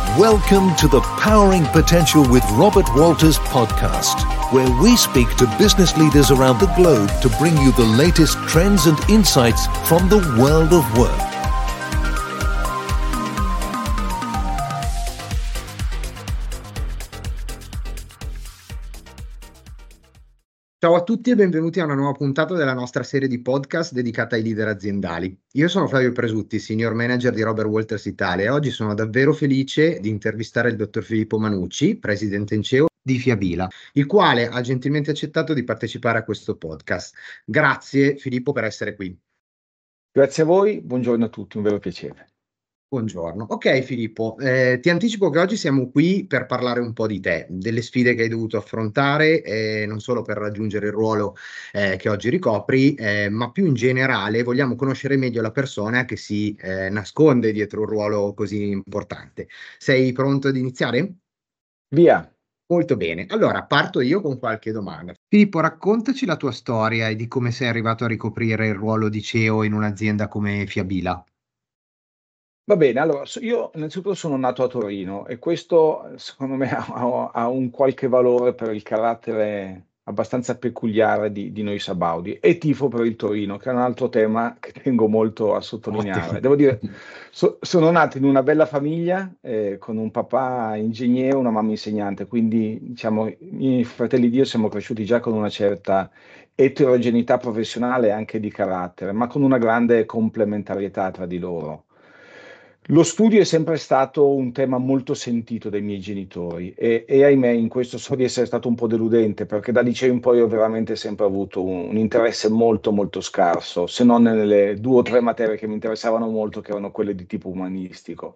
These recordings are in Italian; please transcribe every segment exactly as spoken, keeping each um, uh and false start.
Welcome to the Powering Potential with Robert Walters podcast, where we speak to business leaders around the globe to bring you the latest trends and insights from the world of work. Ciao a tutti e benvenuti a una nuova puntata della nostra serie di podcast dedicata ai leader aziendali. Io sono Flavio Presutti, Senior Manager di Robert Walters Italia, e oggi sono davvero felice di intervistare il dottor Filippo Manucci, Presidente and C E O di Fiabila, il quale ha gentilmente accettato di partecipare a questo podcast. Grazie Filippo per essere qui. Grazie a voi, buongiorno a tutti, un vero piacere. Buongiorno. Ok Filippo, eh, ti anticipo che oggi siamo qui per parlare un po' di te, delle sfide che hai dovuto affrontare, eh, non solo per raggiungere il ruolo eh, che oggi ricopri, eh, ma più in generale vogliamo conoscere meglio la persona che si eh, nasconde dietro un ruolo così importante. Sei pronto ad iniziare? Via. Molto bene, allora parto io con qualche domanda. Filippo, raccontaci la tua storia e di come sei arrivato a ricoprire il ruolo di C E O in un'azienda come Fiabila. Va bene, allora io innanzitutto sono nato a Torino e questo secondo me ha, ha un qualche valore per il carattere abbastanza peculiare di, di noi sabaudi, e tifo per il Torino, che è un altro tema che tengo molto a sottolineare. Ottimo. Devo dire, so, sono nato in una bella famiglia eh, con un papà ingegnere e una mamma insegnante, quindi diciamo i miei fratelli di io siamo cresciuti già con una certa eterogeneità professionale e anche di carattere, ma con una grande complementarietà tra di loro. Lo studio è sempre stato un tema molto sentito dai miei genitori e, e ahimè in questo so di essere stato un po' deludente, perché da liceo in poi ho veramente sempre avuto un, un interesse molto molto scarso, se non nelle due o tre materie che mi interessavano molto, che erano quelle di tipo umanistico.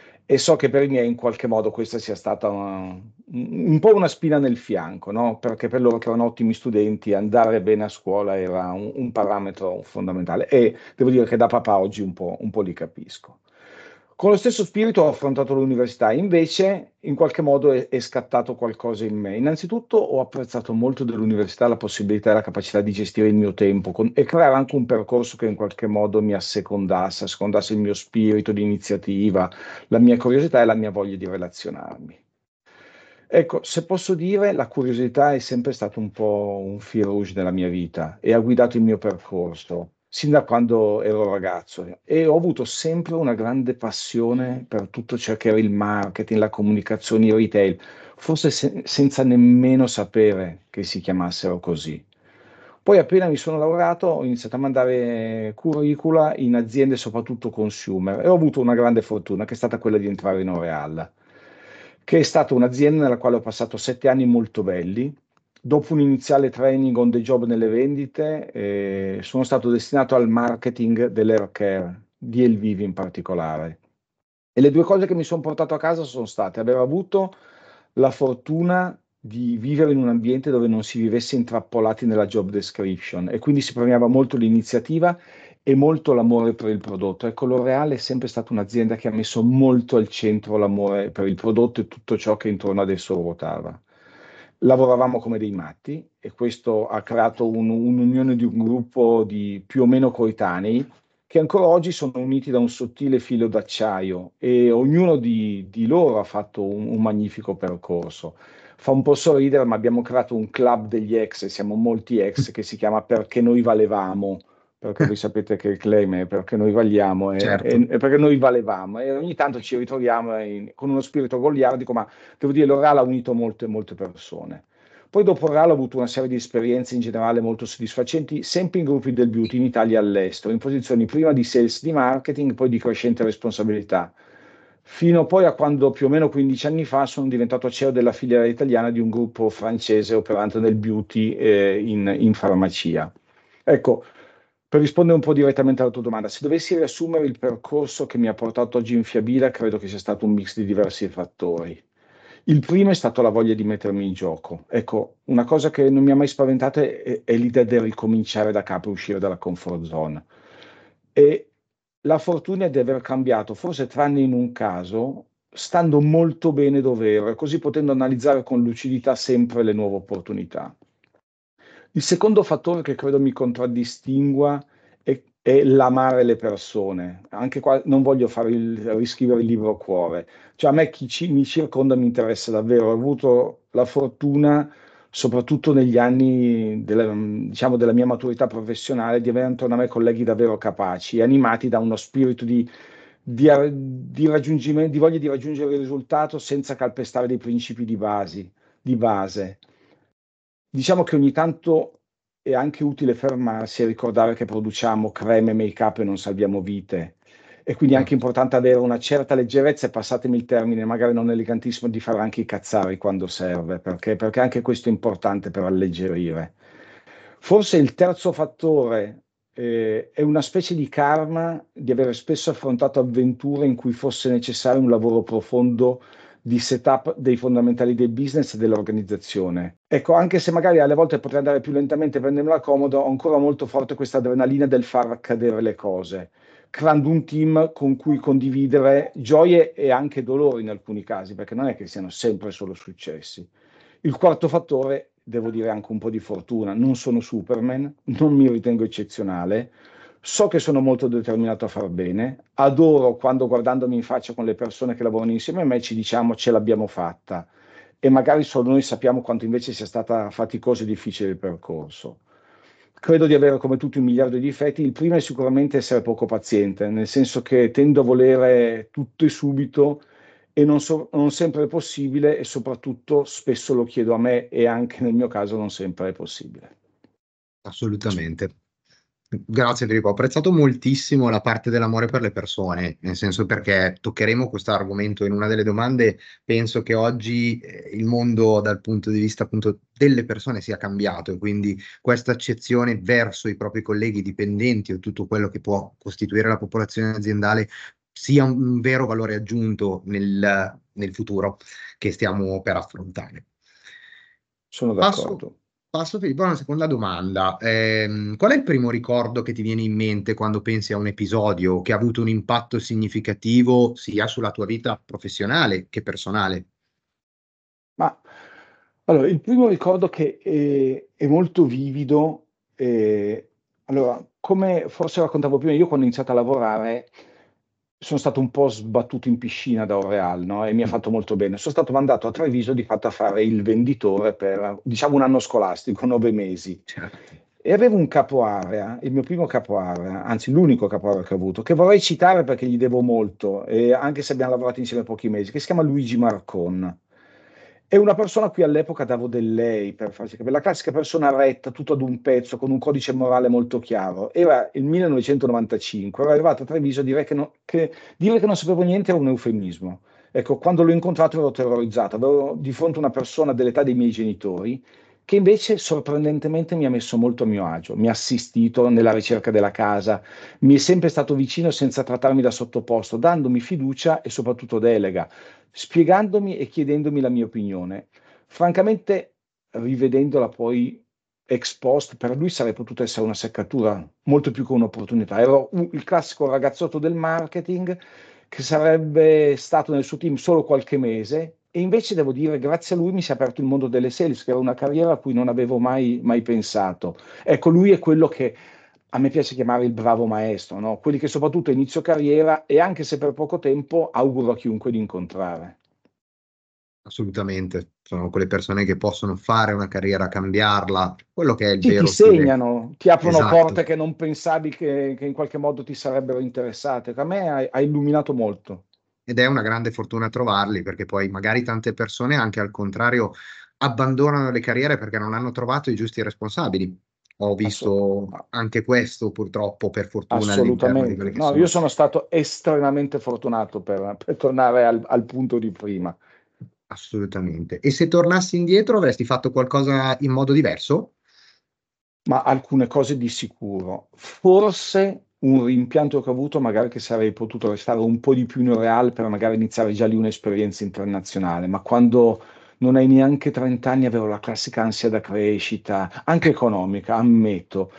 E so che per i miei in qualche modo questa sia stata una, un po' una spina nel fianco, no? Perché per loro che erano ottimi studenti andare bene a scuola era un, un parametro fondamentale, e devo dire che da papà oggi un po', un po' li capisco. Con lo stesso spirito ho affrontato l'università, invece in qualche modo è, è scattato qualcosa in me. Innanzitutto ho apprezzato molto dell'università la possibilità e la capacità di gestire il mio tempo con- e creare anche un percorso che in qualche modo mi assecondasse, assecondasse il mio spirito di iniziativa, la mia curiosità e la mia voglia di relazionarmi. Ecco, se posso dire, la curiosità è sempre stato un po' un fil rouge nella mia vita e ha guidato il mio percorso, sin da quando ero ragazzo. E ho avuto sempre una grande passione per tutto ciò che era il marketing, la comunicazione, il retail, forse se- senza nemmeno sapere che si chiamassero così. Poi appena mi sono laureato ho iniziato a mandare curricula in aziende soprattutto consumer e ho avuto una grande fortuna che è stata quella di entrare in L'Oréal, che è stata un'azienda nella quale ho passato sette anni molto belli. Dopo un iniziale training on the job nelle vendite, eh, sono stato destinato al marketing dell'hair care, di Elvivi in particolare. E le due cose che mi sono portato a casa sono state aver avuto la fortuna di vivere in un ambiente dove non si vivesse intrappolati nella job description e quindi si premiava molto l'iniziativa e molto l'amore per il prodotto. Ecco, L'Oréal è sempre stata un'azienda che ha messo molto al centro l'amore per il prodotto e tutto ciò che intorno ad esso ruotava. Lavoravamo come dei matti e questo ha creato un- un'unione di un gruppo di più o meno coetanei che ancora oggi sono uniti da un sottile filo d'acciaio e ognuno di, di loro ha fatto un, un magnifico percorso. Fa un po' sorridere, ma abbiamo creato un club degli ex, e siamo molti ex, che si chiama Perché noi valevamo, perché voi sapete che il claim è perché noi valiamo e, Certo. e- e perché noi valevamo, e ogni tanto ci ritroviamo in- con uno spirito goliardico, ma devo dire l'Oral ha unito molte, molte persone. Poi dopo Oral ho avuto una serie di esperienze in generale molto soddisfacenti, sempre in gruppi del beauty in Italia e all'estero, in posizioni prima di sales, di marketing, poi di crescente responsabilità, fino poi a quando più o meno quindici anni fa sono diventato C E O della filiera italiana di un gruppo francese operante nel beauty eh, in, in farmacia. Ecco, per rispondere un po' direttamente alla tua domanda, se dovessi riassumere il percorso che mi ha portato oggi in Fiabila, credo che sia stato un mix di diversi fattori. Il primo è stato la voglia di mettermi in gioco. Ecco, una cosa che non mi ha mai spaventato è, è l'idea del ricominciare da capo, uscire dalla comfort zone. E la fortuna è di aver cambiato, forse tranne in un caso, stando molto bene dove ero, e così potendo analizzare con lucidità sempre le nuove opportunità. Il secondo fattore che credo mi contraddistingua è è l'amare le persone. Anche qua non voglio fare il, riscrivere il libro cuore. Cioè a me chi ci- mi circonda mi interessa davvero. Ho avuto la fortuna, soprattutto negli anni della, diciamo, della mia maturità professionale, di avere intorno a me colleghi davvero capaci, animati da uno spirito di, di, di raggiungimento, di voglia di raggiungere il risultato senza calpestare dei principi di basi, di base. Diciamo che ogni tanto è anche utile fermarsi e ricordare che produciamo creme, make-up e non salviamo vite. E quindi è anche Certo. importante avere una certa leggerezza, e passatemi il termine, magari non elegantissimo, di fare anche i cazzari quando serve, perché, perché anche questo è importante per alleggerire. Forse il terzo fattore eh, è una specie di karma di avere spesso affrontato avventure in cui fosse necessario un lavoro profondo di setup dei fondamentali del business e dell'organizzazione. Ecco, anche se magari alle volte potrei andare più lentamente e prendermela comodo, ho ancora molto forte questa adrenalina del far accadere le cose, creando un team con cui condividere gioie e anche dolori in alcuni casi, perché non è che siano sempre solo successi. Il quarto fattore, devo dire anche un po' di fortuna, non sono Superman, non mi ritengo eccezionale, so che sono molto determinato a far bene, adoro quando guardandomi in faccia con le persone che lavorano insieme a me ci diciamo ce l'abbiamo fatta e magari solo noi sappiamo quanto invece sia stata faticoso e difficile il percorso. Credo di avere come tutti un miliardo di difetti. Il primo è sicuramente essere poco paziente, nel senso che tendo a volere tutto e subito e non, so- non sempre è possibile e soprattutto spesso lo chiedo a me e anche nel mio caso non sempre è possibile. Assolutamente. Grazie Federico, ho apprezzato moltissimo la parte dell'amore per le persone, nel senso perché toccheremo questo argomento in una delle domande. Penso che oggi eh, il mondo dal punto di vista appunto delle persone sia cambiato e quindi questa accezione verso i propri colleghi dipendenti o tutto quello che può costituire la popolazione aziendale sia un, un vero valore aggiunto nel, nel futuro che stiamo per affrontare. Sono Passo, d'accordo. passo Filippo a una seconda domanda. Ehm, qual è il primo ricordo che ti viene in mente quando pensi a un episodio che ha avuto un impatto significativo sia sulla tua vita professionale che personale? Ma allora, il primo ricordo che è, è molto vivido, eh, allora, come forse raccontavo prima, io quando ho iniziato a lavorare sono stato un po' sbattuto in piscina da Oreal, no? E mi ha fatto molto bene. Sono stato mandato a Treviso di fatto a fare il venditore per, diciamo, un anno scolastico, nove mesi. Certo. E avevo un capo area, il mio primo capo area, anzi l'unico capo area che ho avuto, che vorrei citare perché gli devo molto, e anche se abbiamo lavorato insieme pochi mesi, che si chiama Luigi Marcon. È una persona a cui all'epoca davo del lei, per farsi capire, la classica persona retta, tutto ad un pezzo, con un codice morale molto chiaro. Era il millenovecentonovantacinque, ero arrivato a Treviso a dire che, no- che dire che non sapevo niente era un eufemismo. Ecco, quando l'ho incontrato ero terrorizzato, avevo di fronte una persona dell'età dei miei genitori che invece sorprendentemente mi ha messo molto a mio agio, mi ha assistito nella ricerca della casa, mi è sempre stato vicino senza trattarmi da sottoposto, dandomi fiducia e soprattutto delega, spiegandomi e chiedendomi la mia opinione. Francamente, rivedendola poi ex post, per lui sarebbe potuta essere una seccatura, molto più che un'opportunità. Ero un- il classico ragazzotto del marketing che sarebbe stato nel suo team solo qualche mese e invece devo dire, grazie a lui mi si è aperto il mondo delle sales, che era una carriera a cui non avevo mai, mai pensato. Ecco, lui è quello che a me piace chiamare il bravo maestro, no? Quelli che soprattutto a inizio carriera e anche se per poco tempo auguro a chiunque di incontrare. Assolutamente. Sono quelle persone che possono fare una carriera, cambiarla, quello che è il Sì, ti vero stile. segnano, ti aprono Esatto. porte che non pensavi che, che in qualche modo ti sarebbero interessate. A me ha, ha illuminato molto. Ed è una grande fortuna trovarli, perché poi magari tante persone, anche al contrario, abbandonano le carriere perché non hanno trovato i giusti responsabili. Ho Asso- visto anche questo, purtroppo, per fortuna, all'interno di Assolutamente. quelli che No, io sono. sono stato estremamente fortunato per, per tornare al, al punto di prima. Assolutamente. E se tornassi indietro, avresti fatto qualcosa in modo diverso? Ma alcune cose di sicuro. Forse un rimpianto che ho avuto, magari che sarei potuto restare un po' di più in Real per magari iniziare già lì un'esperienza internazionale, ma quando non hai neanche trenta anni avevo la classica ansia da crescita, anche economica, ammetto.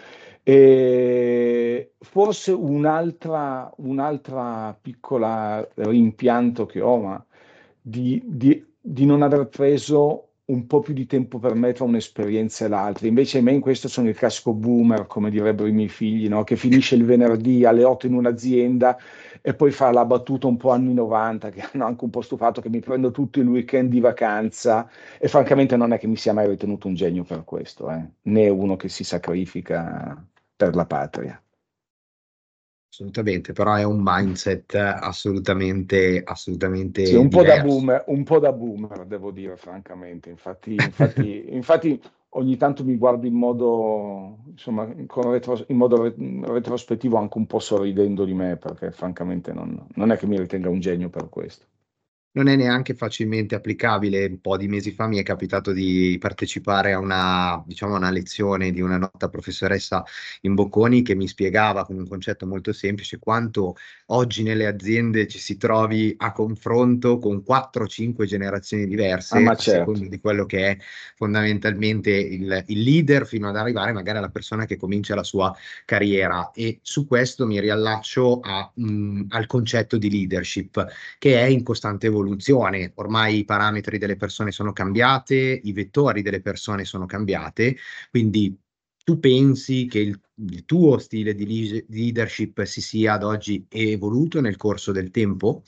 E forse un'altra un'altra piccola rimpianto che ho, ma di, di- di non aver preso un po' più di tempo per me tra un'esperienza e l'altra. Invece me in questo sono il classico boomer, come direbbero i miei figli, no? Che finisce il venerdì alle otto in un'azienda e poi fa la battuta un po' anni novanta, che hanno anche un po' stufato, che mi prendo tutto il weekend di vacanza, e francamente non è che mi sia mai ritenuto un genio per questo, eh? Né uno che si sacrifica per la patria. Assolutamente, però è un mindset assolutamente, Sì, assolutamente un po' da diverso. boomer, un po' da boomer, devo dire, francamente. Infatti, infatti, infatti ogni tanto mi guardo in modo, insomma, con retro- in modo re- retrospettivo, anche un po' sorridendo di me, perché francamente non, non è che mi ritenga un genio per questo. Non è neanche facilmente applicabile. Un po' di mesi fa mi è capitato di partecipare a una, diciamo, una lezione di una nota professoressa in Bocconi che mi spiegava con un concetto molto semplice quanto oggi nelle aziende ci si trovi a confronto con quattro cinque generazioni Ah, diverse ma a certo. seconda di quello che è fondamentalmente il, il leader fino ad arrivare magari alla persona che comincia la sua carriera. E su questo mi riallaccio a, mh, al concetto di leadership che è in costante evoluzione. Ormai i parametri delle persone sono cambiate, i vettori delle persone sono cambiate, quindi tu pensi che il, il tuo stile di li- leadership si sia ad oggi evoluto nel corso del tempo?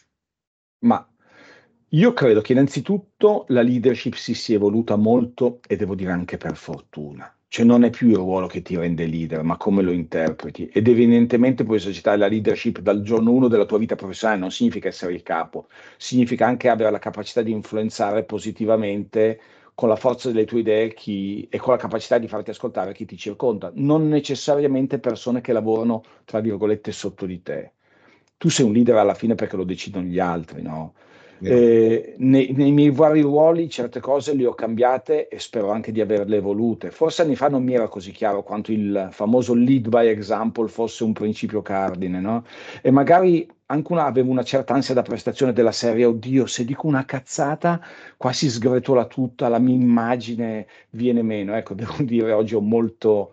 Ma io credo che innanzitutto la leadership si sia evoluta molto, e devo dire anche per fortuna. Cioè non è più il ruolo che ti rende leader, ma come lo interpreti. Ed evidentemente puoi esercitare la leadership dal giorno uno della tua vita professionale, non significa essere il capo, significa anche avere la capacità di influenzare positivamente con la forza delle tue idee chi- e con la capacità di farti ascoltare chi ti circonda, non necessariamente persone che lavorano, tra virgolette, sotto di te. Tu sei un leader alla fine perché lo decidono gli altri, no? Vero? Eh, nei, nei miei vari ruoli certe cose le ho cambiate e spero anche di averle evolute. Forse anni fa non mi era così chiaro quanto il famoso lead by example fosse un principio cardine, no? E magari anche una, avevo una certa ansia da prestazione della serie, oddio, se dico una cazzata, qua si sgretola tutta, la mia immagine viene meno. Ecco, devo dire, oggi ho molto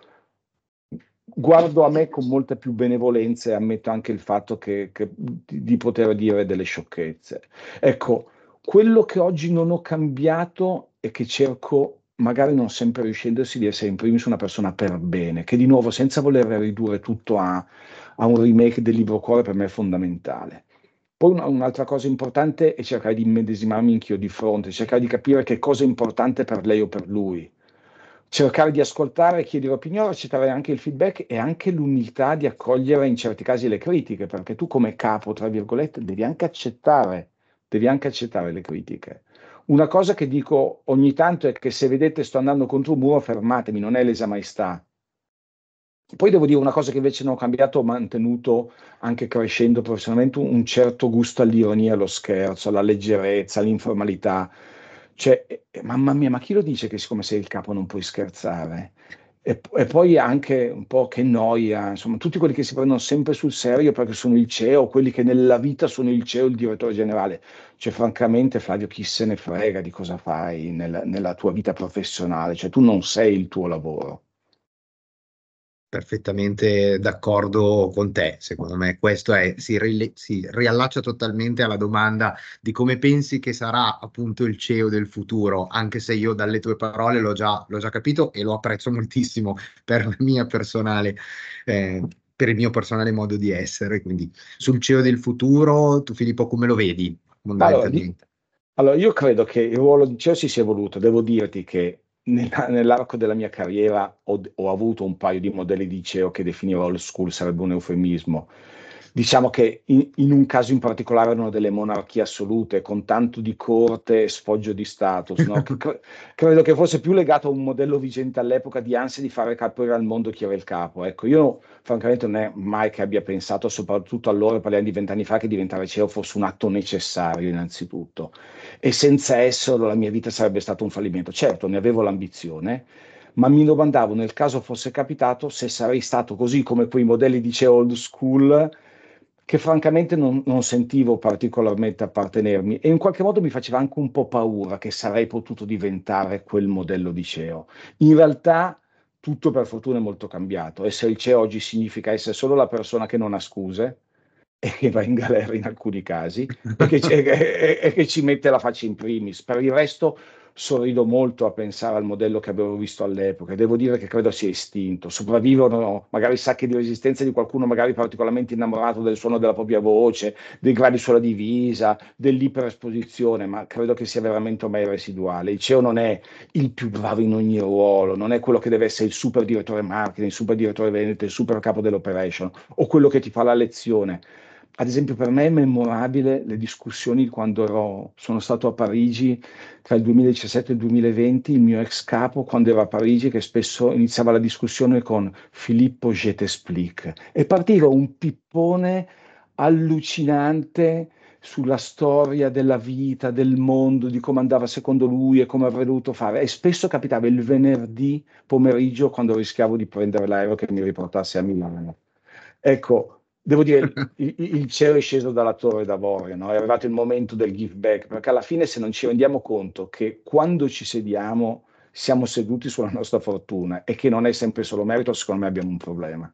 guardo a me con molta più benevolenza e ammetto anche il fatto che, che- di, di poter dire delle sciocchezze. Ecco, quello che oggi non ho cambiato e che cerco, magari non sempre riuscendosi, di essere in primis una persona per bene, che di nuovo, senza voler ridurre tutto a, a un remake del libro cuore, per me è fondamentale. Poi una- un'altra cosa importante è cercare di immedesimarmi anch'io di fronte, cercare di capire che cosa è importante per lei o per lui, cercare di ascoltare, chiedere opinioni, accettare anche il feedback e anche l'umiltà di accogliere in certi casi le critiche, perché tu come capo, tra virgolette, devi anche accettare, devi anche accettare le critiche. Una cosa che dico ogni tanto è che se vedete sto andando contro un muro, fermatemi, non è lesa maestà. Poi devo dire una cosa che invece non ho cambiato, ho mantenuto anche crescendo professionalmente un un certo gusto all'ironia, allo scherzo, alla leggerezza, all'informalità. Cioè, eh, eh, mamma mia, ma chi lo dice che siccome sei il capo non puoi scherzare? E, e poi anche un po' che noia, insomma, tutti quelli che si prendono sempre sul serio perché sono il C E O, quelli che nella vita sono il C E O, il direttore generale. Cioè, francamente, Flavio, chi se ne frega di cosa fai nella, nella tua vita professionale? Cioè, tu non sei il tuo lavoro. Perfettamente d'accordo con te. Secondo me questo è, si, rile- si riallaccia totalmente alla domanda di come pensi che sarà appunto il C E O del futuro, anche se io dalle tue parole l'ho già, l'ho già capito e lo apprezzo moltissimo per la mia personale, eh, per il mio personale modo di essere. Quindi sul C E O del futuro, tu Filippo, come lo vedi Ma allora, di- fondamentalmente? allora, io credo che il ruolo di C E O si sia evoluto. Devo dirti che nella- nell'arco della mia carriera ho, ho avuto un paio di modelli di C E O che definivo old school, sarebbe un eufemismo. Diciamo che in, in un caso in particolare erano delle monarchie assolute, con tanto di corte e sfoggio di status, no? Che cre- credo che fosse più legato a un modello vigente all'epoca di ansia di fare capire al mondo chi era il capo. Ecco, io francamente non è mai che abbia pensato, soprattutto allora, parliamo di vent'anni fa, che diventare C E O fosse un atto necessario innanzitutto. E senza esso la mia vita sarebbe stato un fallimento. Certo, ne avevo l'ambizione, ma mi domandavo, nel caso fosse capitato, se sarei stato così come quei modelli di C E O old school, che francamente non, non sentivo particolarmente appartenermi e in qualche modo mi faceva anche un po' paura che sarei potuto diventare quel modello di C E O. In realtà tutto per fortuna è molto cambiato. Essere il C E O oggi significa essere solo la persona che non ha scuse e che va in galera in alcuni casi e che, ci, e- e che ci mette la faccia in primis. Per il resto sorrido molto a pensare al modello che avevo visto all'epoca. Devo dire che credo sia estinto. Sopravvivono magari sacchi di resistenza di qualcuno magari particolarmente innamorato del suono della propria voce, dei gradi sulla divisa, dell'iperesposizione, ma credo che sia veramente ormai residuale. Il C E O non è il più bravo in ogni ruolo, non è quello che deve essere il super direttore marketing, il super direttore vendite, il super capo dell'operation o quello che ti fa la lezione. Ad esempio, per me è memorabile le discussioni quando ero, sono stato a Parigi tra il duemiladiciassette e il duemilaventi, il mio ex capo, quando ero a Parigi, che spesso iniziava la discussione con Filippo, je t'explique, e partiva un pippone allucinante sulla storia della vita, del mondo, di come andava secondo lui e come avrebbe dovuto fare. E spesso capitava il venerdì pomeriggio quando rischiavo di prendere l'aereo che mi riportasse a Milano. Ecco, devo dire, il, il cielo è sceso dalla torre d'avorio, no? È arrivato il momento del give back, perché alla fine se non ci rendiamo conto che quando ci sediamo siamo seduti sulla nostra fortuna e che non è sempre solo merito, secondo me abbiamo un problema.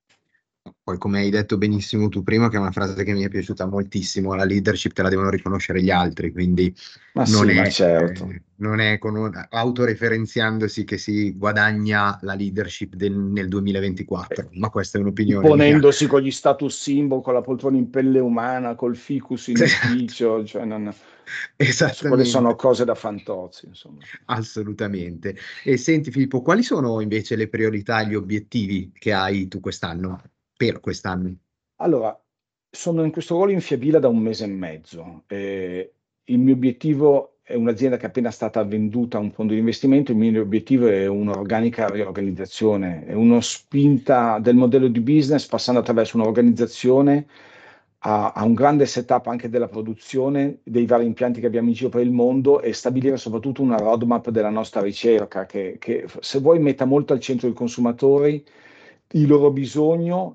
Poi, come hai detto benissimo tu prima, che è una frase che mi è piaciuta moltissimo, la leadership te la devono riconoscere gli altri, quindi Ma non sì, è, ma certo. eh, non è con un- autoreferenziandosi che si guadagna la leadership del- nel duemilaventiquattro, ma questa è un'opinione mia. Ponendosi con gli status symbol, con la poltrona in pelle umana, col ficus in ufficio, cioè non, quelle sono Esattamente, cose da fantozzi, insomma. assolutamente. E senti Filippo, quali sono invece le priorità e gli obiettivi che hai tu quest'anno, per quest'anno? Allora, sono in questo ruolo in Fiabila da un mese e mezzo. Eh, il mio obiettivo è un'azienda che è appena stata venduta a un fondo di investimento. Il mio obiettivo è un'organica riorganizzazione, è una spinta del modello di business passando attraverso un'organizzazione a, a un grande setup anche della produzione dei vari impianti che abbiamo in giro per il mondo e stabilire soprattutto una roadmap della nostra ricerca che, che se vuoi metta molto al centro i consumatori, il loro bisogno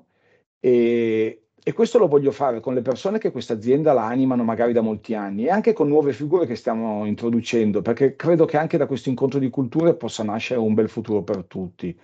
e, e questo lo voglio fare con le persone che questa azienda la animano magari da molti anni e anche con nuove figure che stiamo introducendo, perché credo che anche da questo incontro di culture possa nascere un bel futuro per tutti.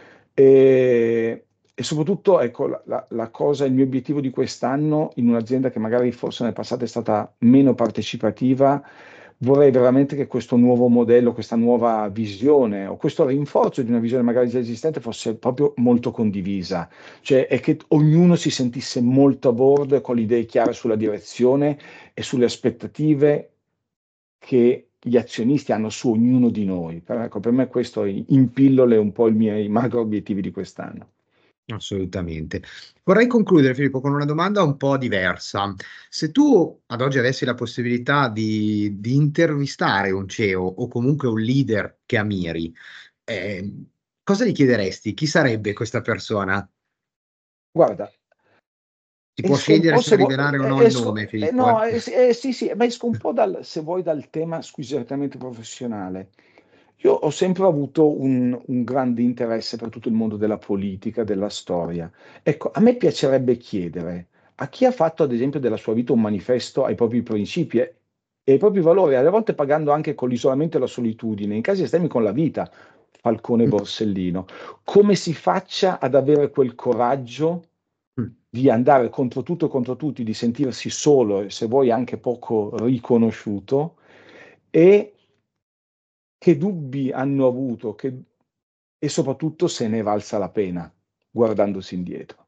E, e soprattutto, ecco, la, la- la cosa, il mio obiettivo di quest'anno in un'azienda che magari forse nel passato è stata meno partecipativa, vorrei veramente che questo nuovo modello, questa nuova visione o questo rinforzo di una visione magari già esistente fosse proprio molto condivisa, cioè è che ognuno si sentisse molto a bordo e con le idee chiare sulla direzione e sulle aspettative che gli azionisti hanno su ognuno di noi. Per, ecco, per me questo è in pillole un po' i miei macro obiettivi di quest'anno. Assolutamente. Vorrei concludere, Filippo, con una domanda un po' diversa. Se tu ad oggi avessi la possibilità di, di intervistare un C E O o comunque un leader che ammiri, eh, cosa gli chiederesti? Chi sarebbe questa persona? Guarda, Si può esco un scegliere po' se se vuoi, rivelare o eh, no il esco, nome, eh, Filippo, no, eh. eh, sì, eh, sì, sì, ma esco un po' dal, se vuoi, dal tema squisitamente professionale. Io ho sempre avuto un, un grande interesse per tutto il mondo della politica, della storia. Ecco, a me piacerebbe chiedere a chi ha fatto, ad esempio, della sua vita un manifesto ai propri principi e, e ai propri valori, alle volte pagando anche con l'isolamento e la solitudine, in casi estremi con la vita, Falcone e Mm, Borsellino, come si faccia ad avere quel coraggio mm. di andare contro tutto e contro tutti, di sentirsi solo e se vuoi anche poco riconosciuto e che dubbi hanno avuto che- e soprattutto se ne è valsa la pena guardandosi indietro.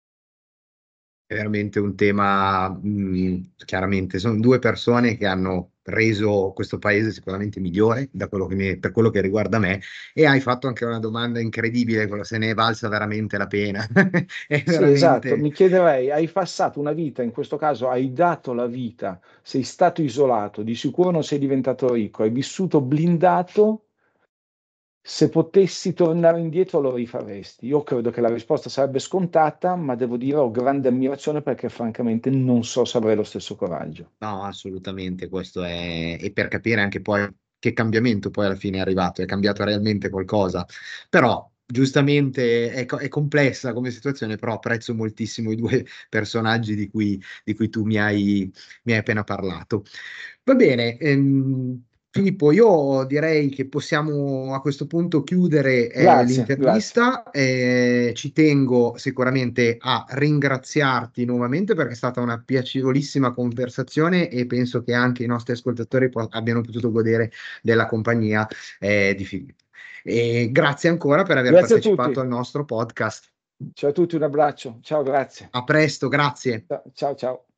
È veramente un tema, mh, chiaramente, sono due persone che hanno reso questo paese sicuramente migliore da quello che mi- per quello che riguarda me e hai fatto anche una domanda incredibile, quello se ne è valsa veramente la pena. È Sì, esatto, veramente... mi chiederei, hai passato una vita, in questo caso hai dato la vita, sei stato isolato, di sicuro non sei diventato ricco, hai vissuto blindato. Se potessi tornare indietro lo rifaresti? Io credo che la risposta sarebbe scontata, ma devo dire ho grande ammirazione perché francamente non so se avrei lo stesso coraggio. No, assolutamente, questo è... E per capire anche poi che cambiamento poi alla fine è arrivato, è cambiato realmente qualcosa. Però, giustamente, è, co- è complessa come situazione, però apprezzo moltissimo i due personaggi di cui, di cui tu mi hai, mi hai appena parlato. Va bene, ehm, Filippo, io direi che possiamo a questo punto chiudere eh, Grazie, l'intervista. Eh, ci tengo sicuramente a ringraziarti nuovamente perché è stata una piacevolissima conversazione e penso che anche i nostri ascoltatori po- abbiano potuto godere della compagnia eh, di Filippo. E grazie ancora per aver grazie a partecipato tutti. al nostro podcast. Ciao a tutti, un abbraccio. Ciao, grazie. A presto, grazie. Ciao, ciao.